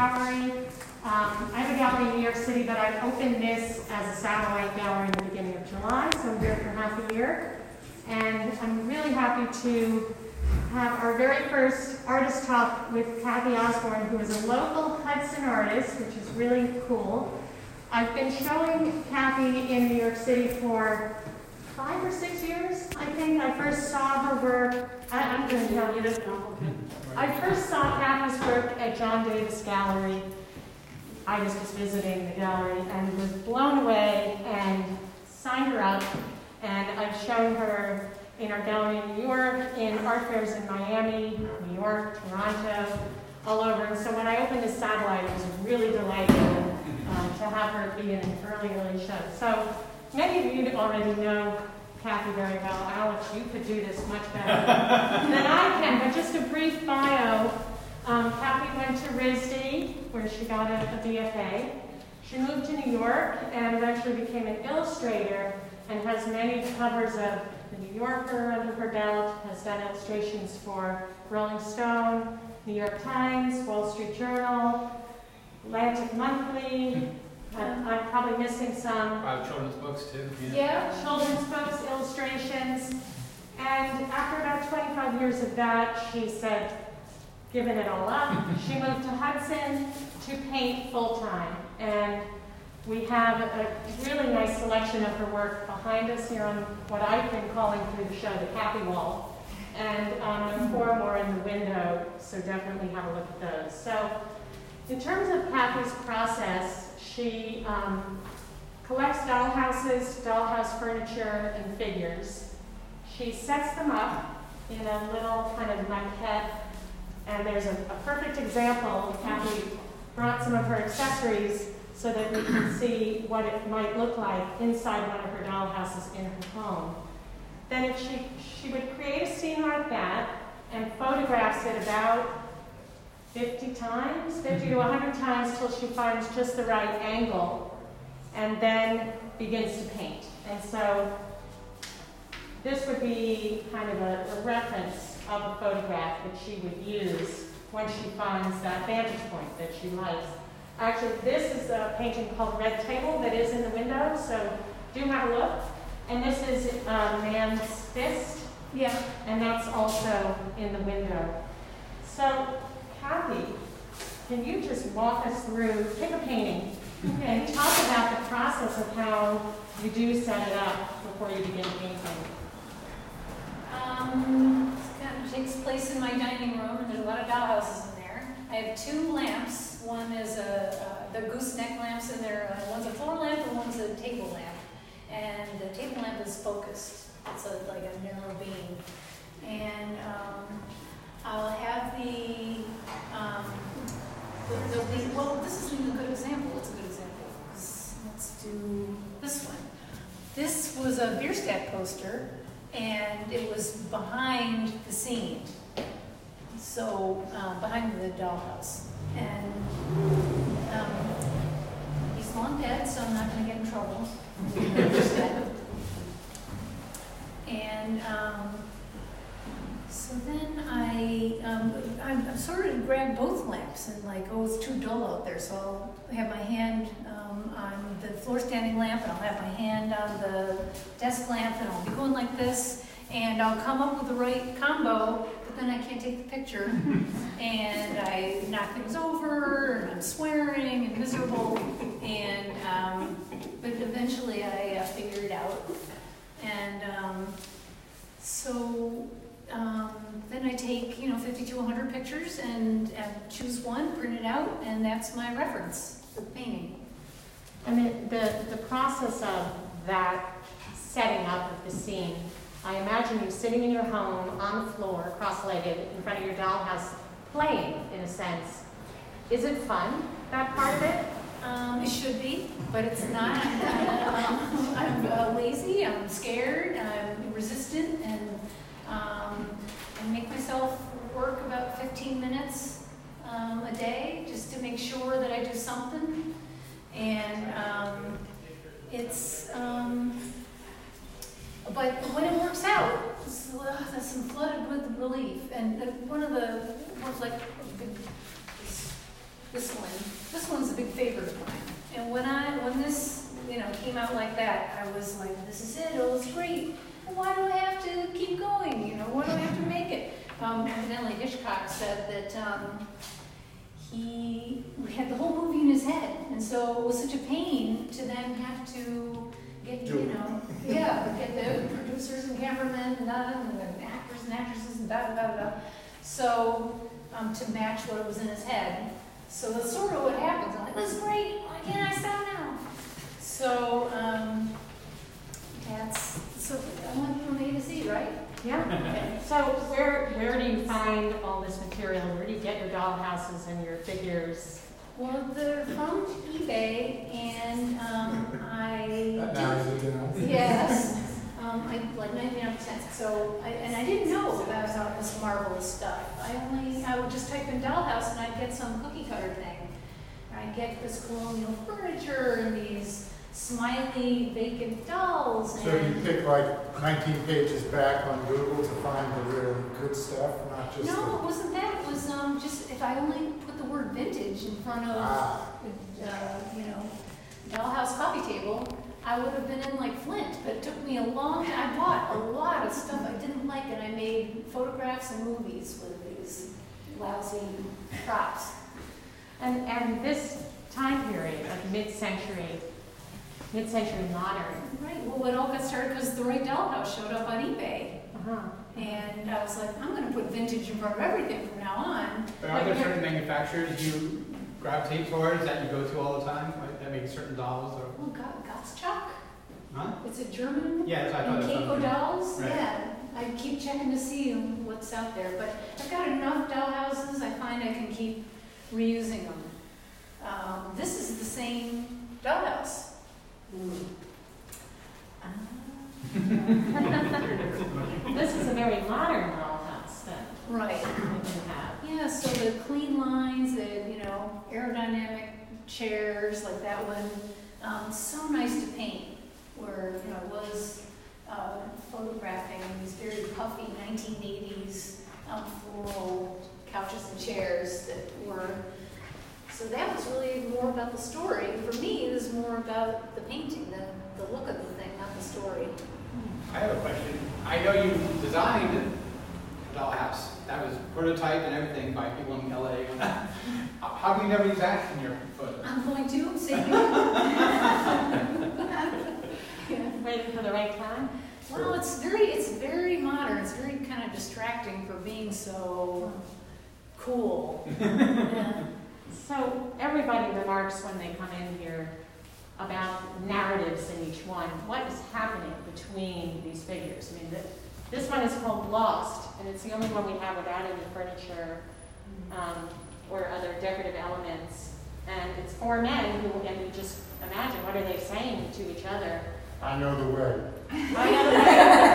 Gallery. I have a gallery in New York City, but I opened this as a satellite gallery in the beginning of July, so I'm here for half a year. And I'm really happy to have our very first artist talk with Kathy Osborne, who is a local Hudson artist, which is really cool. I've been showing Kathy in New York City for 5 or 6 years, I think. I first saw her work. I'm going to tell you this. I first saw Kathy's work at John Davis Gallery. I was just visiting the gallery and was blown away and signed her up. And I've shown her in our gallery in New York, in art fairs in Miami, New York, Toronto, all over. And so when I opened this satellite, I was really delighted to have her be in an early show. So many of you already know Kathy very well. Alex, you could do this much better than I can, but just a brief bio. Kathy went to RISD, where she got a BFA. She moved to New York and eventually became an illustrator and has many covers of The New Yorker under her belt, has done illustrations for Rolling Stone, New York Times, Wall Street Journal, Atlantic Monthly. I'm probably missing some. Children's books too. Yeah, children's books, illustrations. And after about 25 years of that, she said, giving it all up, she moved to Hudson to paint full-time. And we have a really nice selection of her work behind us here on what I've been calling through the show the Kathy Wall. And there are 4 more in the window, so definitely have a look at those. So in terms of Kathy's process, she collects dollhouses, dollhouse furniture, and figures. She sets them up in a little kind of maquette, and there's a perfect example. Kathy brought some of her accessories so that we can see what it might look like inside one of her dollhouses in her home. Then if she would create a scene like that and photographs it about 50 to 100 times till she finds just the right angle, and then begins to paint. And so this would be kind of a reference of a photograph that she would use when she finds that vantage point that she likes. Actually, this is a painting called Red Table that is in the window, so do have a look. And this is Man's Fist, yeah, and that's also in the window. So, Kathy, can you just walk us through, pick a painting, and talk about the process of how you do set it up before you begin painting? It kind of takes place in my dining room, and there's a lot of dollhouses in there. I have 2 lamps. One is the gooseneck lamps in there. One's a floor lamp and one's a table lamp. And the table lamp is focused. It's like a narrow beam. And I'll have well, this isn't a good example. It's a good example. Let's do this one. This was a Bierstadt poster, and it was behind the scene. So, behind the dollhouse. And he's long dead, so I'm not going to get in trouble. And so then I sort of grab both lamps and like, oh, it's too dull out there, so I'll have my hand on the floor standing lamp, and I'll have my hand on the desk lamp, and I'll be going like this, and I'll come up with the right combo, but then I can't take the picture, and I knock things over, and I'm swearing and miserable, and but eventually I figure it out, and so then I take 50 to 100 pictures and choose one, print it out, and that's my reference for painting. I mean, the process of that setting up of the scene, I imagine you sitting in your home on the floor, cross-legged, in front of your dollhouse, playing, in a sense. Is it fun, that part of it? It should be, but it's not. I'm lazy, I'm scared, I'm resistant, and I make myself work about 15 minutes a day just to make sure that I do something. And but when it works out, I'm flooded with relief. And one of the This one's a big favorite of mine. And when this, came out like that, I was like, this is it, oh, it's great. And why do I have to keep going? Why do I have to make it? Evidently Hitchcock said that he had the whole movie in his head, and so it was such a pain to then have to get, get the producers and cameramen and the actors and actresses and da. So to match what was in his head. So that's sort of what happens. I'm like, this is great. Why can't I stop now? So I went from A to Z, right? Yeah. Okay. So where do you find all this material? Where do you get your dollhouses and your figures? Well, they're from eBay, and That narrows it down. yes, I like 99%. So I didn't know about all this marvelous stuff. I would just type in dollhouse, and I'd get some cookie cutter thing. I'd get this colonial furniture and these smiley vacant dolls. So you pick like 19 pages back on Google to find the really good stuff, not just No, it wasn't that. It was just if I only put the word vintage in front of, dollhouse coffee table, I would have been in like Flint. But it took me a long time. I bought a lot of stuff I didn't like, and I made photographs and movies with these lousy props. And this time period, like mid-century modern. Right. Well, it all got started because the right dollhouse showed up on eBay. Uh-huh. And I was like, I'm going to put vintage in front of everything from now on. But are there certain manufacturers you gravitate towards that you go to all the time, like that make certain dolls? Or Well, Gottschalk. huh? It's a German. Yeah, that's what I thought. And That's Keiko something. dolls. Right. Yeah. I keep checking to see what's out there. But I've got enough dollhouses, I find I can keep reusing them. This is the same dollhouse. This is a very modern dollhouse that Right. you have. Yeah, so the clean lines, the aerodynamic chairs like that one, so nice to paint. Where I was photographing these very puffy 1980s floral couches and chairs that were. So that was really more about the story. For me, it was more about the painting, the look of the thing, not the story. I have a question. I know you designed a dollhouse. That was prototyped and everything by people in LA. How come you never use that in your photos? I'm going to save you. Yeah. Waiting for the right time? Well, it's very modern. It's very kind of distracting for being so cool. Yeah. So everybody remarks when they come in here about narratives in each one. What is happening between these figures? I mean, this one is called Lost, and it's the only one we have without any furniture or other decorative elements. And it's four men who, and you just imagine, what are they saying to each other? I know the way. I know the way.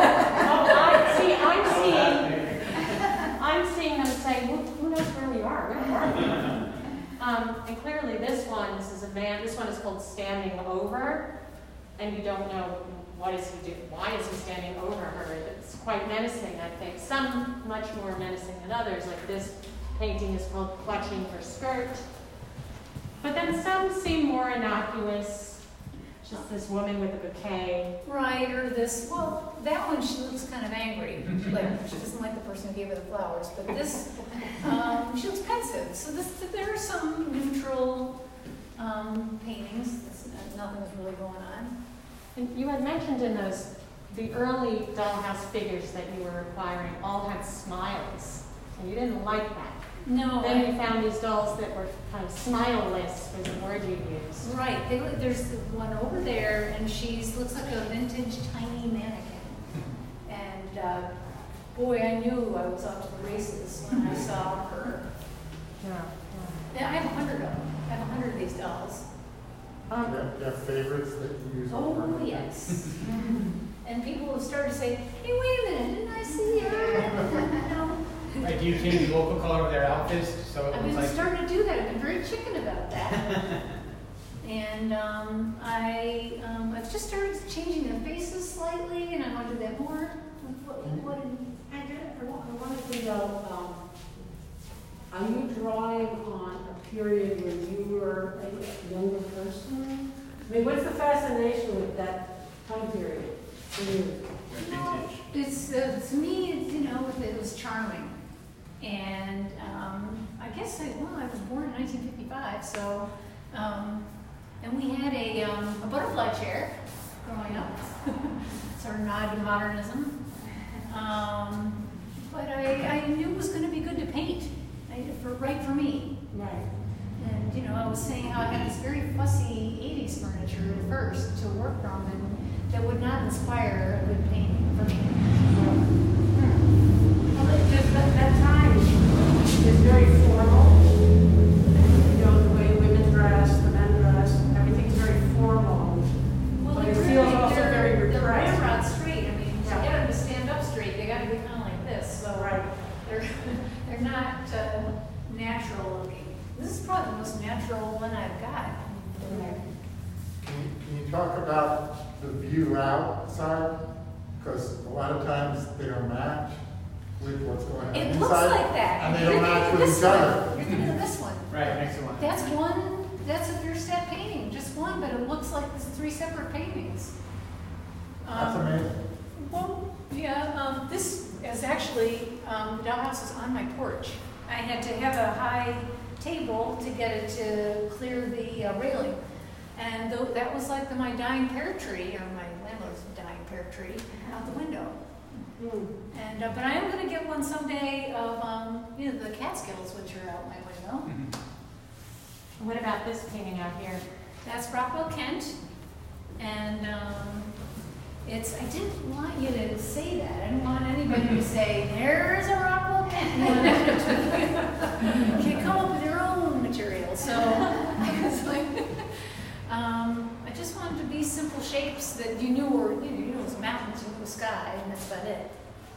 I'm seeing them say, who knows where we are? Where are we? And clearly this one is called Standing Over, and you don't know what is he doing, why is he standing over her? It's quite menacing, I think. Some much more menacing than others, like this painting is called Clutching Her Skirt. But then some seem more innocuous, just this woman with a bouquet. Right, or this, that one she looks kind of angry. Like, she doesn't like the person who gave her the flowers. But this, she looks pensive. So there are some neutral paintings. Nothing's really going on. And you had mentioned in the early dollhouse figures that you were acquiring all had smiles, and you didn't like that. No. Then you found these dolls that were kind of smileless, was the word you used. Right. There's one over there, and she looks like a vintage tiny mannequin. And boy, I knew I was off to the races when I saw her. Yeah. I have 100 of them. I have 100 of these dolls. You have favorites that you use over and Oh, over? yes. And people have started to say, hey, wait a minute, didn't I see her? No. Like, do you change the local color of their outfits so it I've looks been like? starting to do that. I've been very chicken about that. And I've just started changing their faces slightly, and I want to do that more. I wanted to know, are you drawing on a period when you were a younger person? I mean, what's the fascination with that time period for you? Vintage. It's to me, it's, it was charming, and I guess I was born in 1955, so and we had a butterfly chair growing up, sort of nod to modernism. But I knew it was going to be good to paint, right for me. Right. And I was saying how I had this very fussy 80s furniture at first to work from, and that would not inspire a good painting for me. Well, just that time is very formal. The way women dress, the men dress, everything's very formal. Well, But it it feels really, also very they're repressed. ramrod straight. I mean, to Yeah. get them to stand up straight, they got to be kind of like this. So Right. they're not natural looking. This is probably the most natural one I've got. Can you talk about the view outside? Because a lot of times they don't match with what's going on It inside. looks like that. And they You're don't match thinking with this each one. other. You're thinking of this one. Right, next one. That's one. That's a Verstadt painting, just one, but it looks like it's 3 separate paintings. That's amazing. Well, yeah, this is actually, the dollhouse is on my porch. I had to have a high table to get it to clear the railing. And that was like my dying pear tree, or my landlord's dying pear tree, out the window. And but I am going to get one someday of, the Catskills, which are out my window. What about this painting out here? That's Rockwell Kent, and I didn't want you to say that. I didn't want anybody to say, there's a Rockwell Kent. You can come up with your own material. So I was like, I just wanted to be simple shapes that you knew were, you knew it was mountains, you knew it was sky, and that's about it.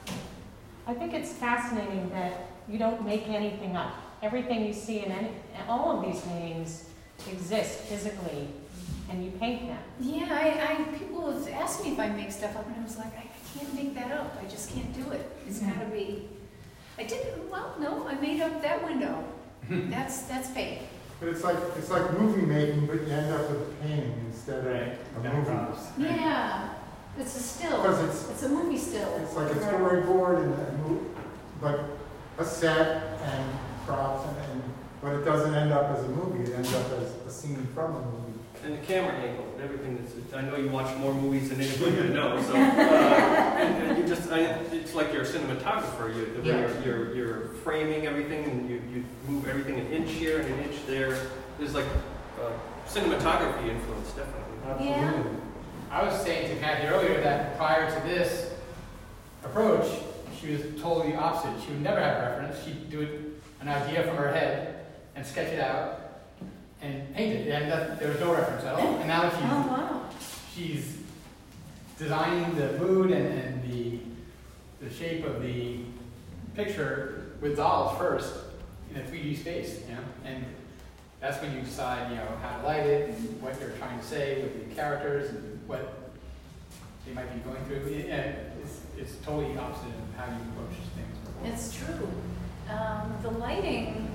I think it's fascinating that you don't make anything up. Everything you see in all of these paintings exist physically, and you paint them. Yeah, people have asked me if I make stuff up, and I was like, I can't make that up. I just can't do it. It's got to be. I didn't. Well, no, I made up that window. That's fake. But it's like movie making, but you end up with a painting instead of a movie. Yeah, it's a still. Because it's a movie still. It's like a storyboard but a set and props, but it doesn't end up as a movie. It ends up as a scene from a movie. And the camera angle and everything. I know you watch more movies than anybody I know. So and you it's like you're a cinematographer. You're framing everything, and you move everything an inch here and an inch there. There's like cinematography influence, definitely. Yeah. I was saying to Kathy earlier that prior to this approach, she was totally opposite. She would never have a reference. She'd do an idea from her head and sketch it out and paint it. And there was no reference at all. And now she's designing the mood and the shape of the picture with dolls first in a 3D space, and that's when you decide, how to light it and what you're trying to say with the characters and what they might be going through. It's totally opposite of how you approach things before. It's true. The lighting,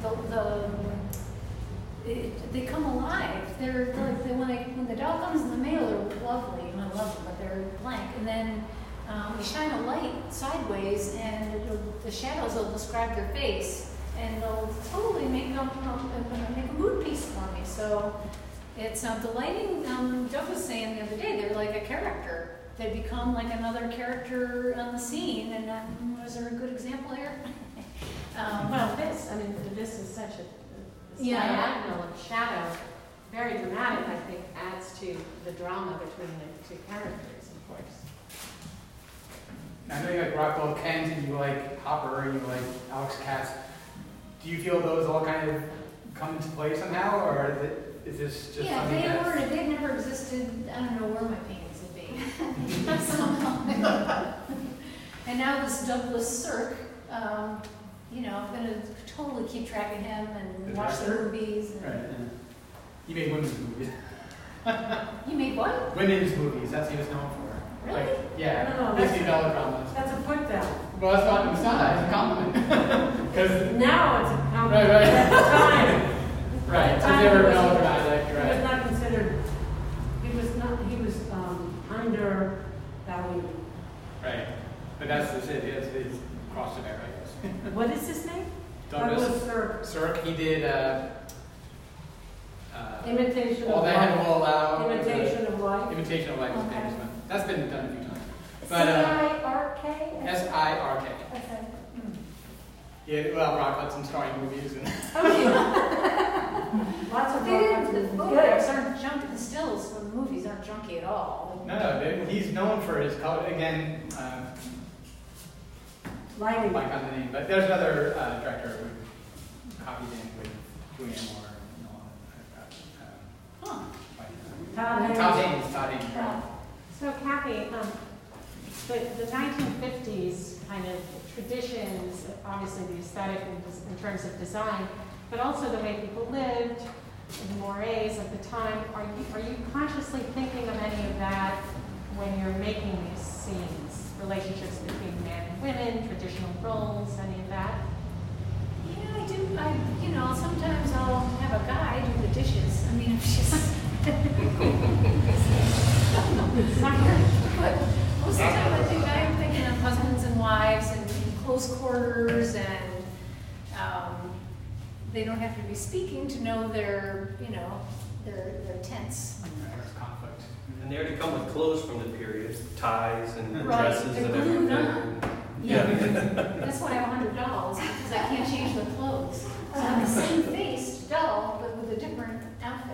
they come alive. They're like when the doll comes in the mail, they're lovely, and I love them, but they're blank. And then we shine a light sideways, and the shadows will describe their face, and they'll totally make a mood piece for me. So it's the lighting. Doug was saying the other day, they're like a character. They become like another character on the scene. And was there a good example here? Well, this is such a diagonal of shadow, very dramatic. I think adds to the drama between the two characters, of course. I know you like Rockwell Kent and you like Hopper and you like Alex Katz. Do you feel those all kind of come into play somehow, or is this just something they've never existed. I don't know where my paintings would be. Somehow. And now this Douglas Sirk, I'm going to totally keep track of him and watch the movies. Right. You made women's movies. You made what? Women's movies. That's what he was known for. Really? Yeah. No, $50 dramas. That's a put down. Well, that's not. It's not that. It's a compliment. Because Now it's a compliment. Right. At the time, Right, so Time they were he was- melodramatic, He was right? not considered, he was under Valley. Right. But that's it, it's crossed in there, I guess. What is his name? Douglas Sir. Sirk, he did, Imitation All of That Heaven Will Life. Allow. Imitation of Life. Imitation of Life is Okay. famous one. That's been done a few times. But, C-I-R-K? S-I-R-K. Okay. Yeah, well, Rock Hudson starring movies and. Lots of They rock didn't, concerts. the photographs aren't junky, the stills from the movies aren't junky at all. No, he's known for his color. Again, Lighting. blank on the name, but there's another director who copied in with Julianne Moore and all that. Huh. Todd Haynes. Yeah. So Kathy, the 1950s kind of traditions, obviously the aesthetic in terms of design, but also the way people lived, the mores of the time, are you consciously thinking of any of that when you're making these scenes? Relationships between men and women, traditional roles, any of that? Yeah, I do. Sometimes I'll have a guy do the dishes. I mean, it's just. But most of the time, I think I'm thinking of husbands and wives and in close quarters, and they don't have to be speaking to know their tense. There's conflict. And they already come with clothes from the period, ties and Right, dresses they're and glued everything. on. That's why I have $100 because I can't change the clothes. So I'm the same face, doll, but with a different outfit.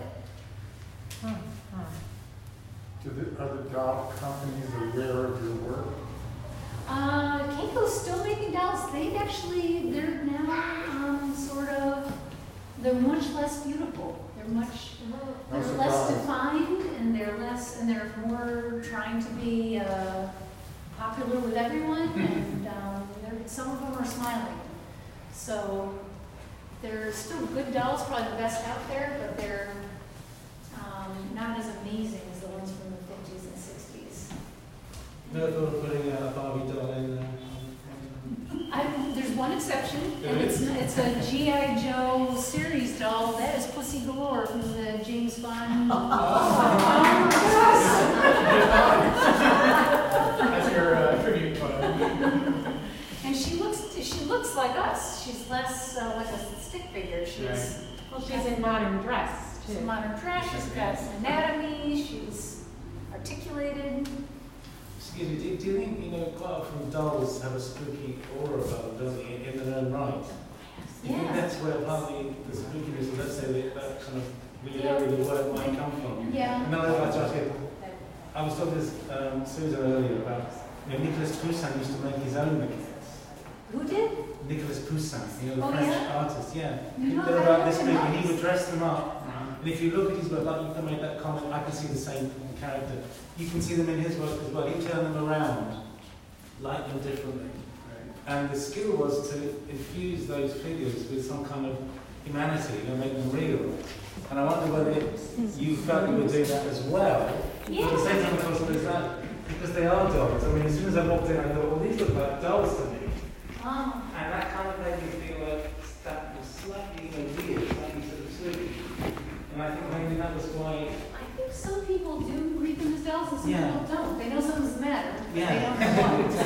Are the doll companies aware of your work? Keiko's still making dolls. They're now they're much less beautiful. They're less surprise. defined, and they're more trying to be popular with everyone, and some of them are smiling. So they're still good dolls, probably the best out there, but they're not as amazing as the ones from the 50s and 60s. Never thought of putting a Barbie doll in there. There's one exception, and it's a G.I. Joe series doll. That is Pussy Galore from the James Bond. That's your tribute photo. And she looks like us. She's less like a stick figure. She's in modern dress, She's too. a modern dress. She's got anatomy. She's articulated. Excuse me, do you think, quite often dolls have a spooky aura about them, don't they, in their own right? Do you think Yeah. that's where partly the spookiness of, let's say, that kind of weird area of the word might come from? Yeah. And then I'd like to ask you, I was talking to Susan earlier about, Nicolas Poussin used to make his own maquettes. Who did? Nicolas Poussin, the Oh, French yeah? artist, yeah. No, They're I about don't this big, know. and he would dress them up. And if you look at his work, like you can make that comment, I can see the same character. You can see them in his work as well. He turned them around, like them differently. And the skill was to infuse those figures with some kind of humanity and make them real. And I wonder whether you felt you would do that as well. Yeah. But at the same time, of course, there's that, because they are dolls. I mean, as soon as I walked in, I thought, well, these look like dolls to me. And that kind of made me feel like that was slightly weird, slightly sort of spooky. And I think maybe that was why. I think some people do read them as dolls and some Yeah. people don't. They know something's the matter, but Yeah. they don't know what.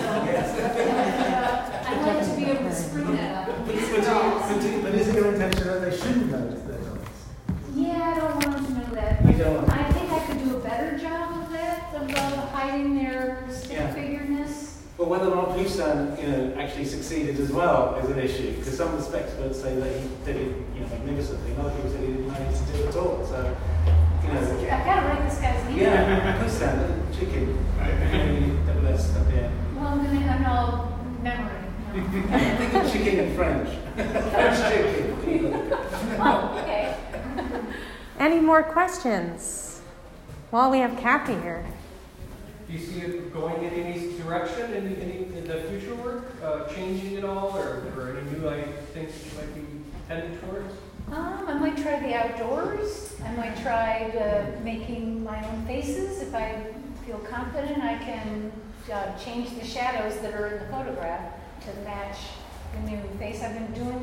So, I'd like to be able to spring that up. These are dolls. But is it your intention that they shouldn't know that they're dolls? Yeah, I don't want them to know that. You don't want I think I could do a better job of that, of hiding their Yeah. stick-figuredness. But whether or not Poussin, actually succeeded as well is an issue, because some of the experts say that he did it, magnificently, and other people say he didn't manage to do it at all. So, I've got to write this guy's name. yeah, Poussin, the chicken, double S at the end. Well, I'm all memory. Think of chicken in French. French chicken. Oh, okay. Any more questions? Well, we have Kathy here. Do you see it going in any direction in the future work, changing at all, or any new things that you might be tending towards? I might try the outdoors. I might try making my own faces. If I feel confident, I can change the shadows that are in the photograph to match the new face I've been doing.